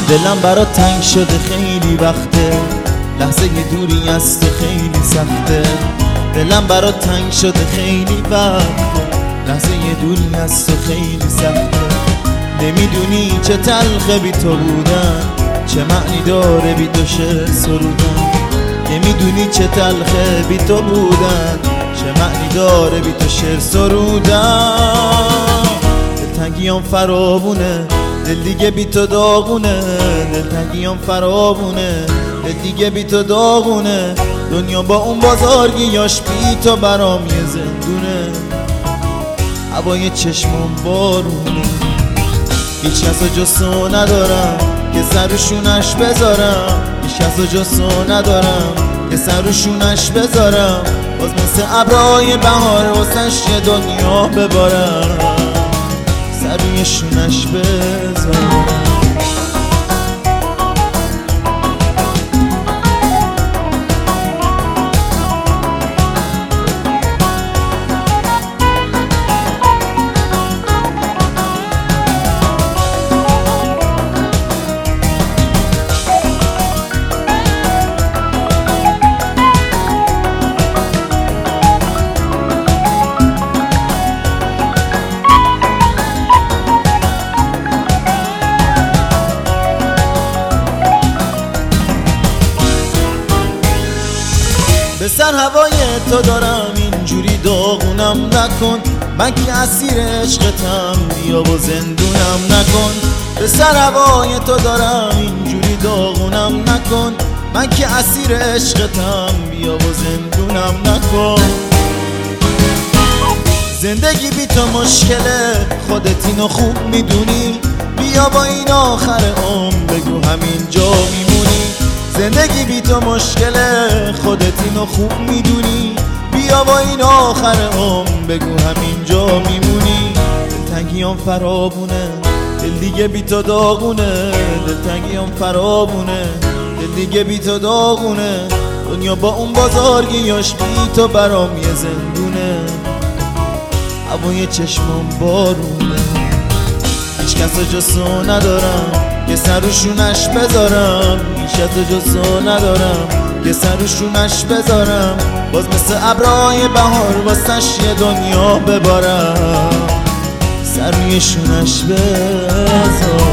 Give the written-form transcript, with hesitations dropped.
دلم برات تنگ شده خیلی وقته، لحظه دوری از تو خیلی سخته. دلم برات تنگ شده خیلی وقته، لحظه دوری از تو خیلی سخته. نمیدونی چه تلخه بی تو بودن، چه معنی داره بی تو شعر سرودن. نمیدونی چه تلخه بی تو بودن، چه معنی داره بی تو شعر سرودن. دلتنگیام فراوونه، دل دیگه بی تو داغونه. دلتنگیام فراوونه، دل دیگه بی تو داغونه. دنیا با اون بازارگیاش بی تو برام یه زندونه. هوای چشمم بارونه، هیچ کسو جز تو ندارم که سر و شونش بذارم. هیچ کسو جز تو ندارم که سر و شونش بذارم. باز مثل ابرهای بهار واسش یه دنیا ببارم، سر روی شونش بذارم. به سر هوای تو دارم اینجوری داغونم نکن. من که اسیر عشقتم، بیا و زندونم نکن. به سر هوای تو دارم اینجوری داغونم نکن. من که اسیر عشقتم، بیا و زندونم نکن. زندگی بی تو مشکله، خودت اینو خوب میدونی. بیا با این آخر عمر بگو همینجا میمونی. زندگی بی تو مشکله، خودت اینو خوب میدونی. بیا با این آخر عمر بگو همینجا میمونی. دلتنگیام فراوونه، دل دیگه بی تو داغونه. دلتنگیام فراوونه، دل دیگه بی تو داغونه. دنیا با اون بازارگیاش بی تو برام یه زندونه. هوای چشمم بارونه، هیچ کسو جز تو ندارم که سر و شونش بذارم. هیچ کسو جز تو ندارم که سر و شونش بذارم. باز مثل ابرهای بهار واسش یه دنیا ببارم، سر روی شونش بذارم.